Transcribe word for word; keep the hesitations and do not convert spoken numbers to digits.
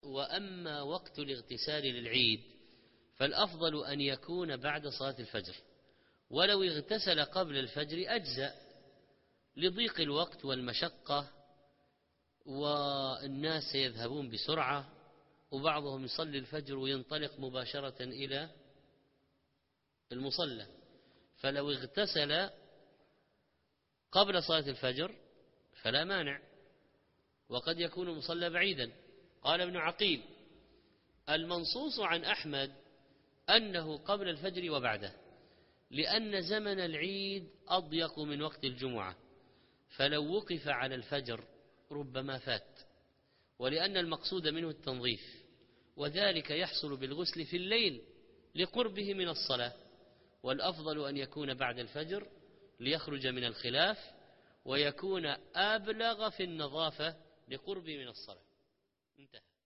وأما وقت الاغتسال للعيد فالأفضل أن يكون بعد صلاة الفجر، ولو اغتسل قبل الفجر أجزأ لضيق الوقت والمشقة، والناس سيذهبون بسرعة وبعضهم يصلي الفجر وينطلق مباشرة إلى المصلى، فلو اغتسل قبل صلاة الفجر فلا مانع، وقد يكون المصلى بعيدا. قال ابن عقيل: المنصوص عن أحمد أنه قبل الفجر وبعده، لأن زمن العيد أضيق من وقت الجمعة، فلو وقف على الفجر ربما فات، ولأن المقصود منه التنظيف، وذلك يحصل بالغسل في الليل لقربه من الصلاة، والأفضل أن يكون بعد الفجر ليخرج من الخلاف، ويكون أبلغ في النظافة لقربه من الصلاة. انتهى.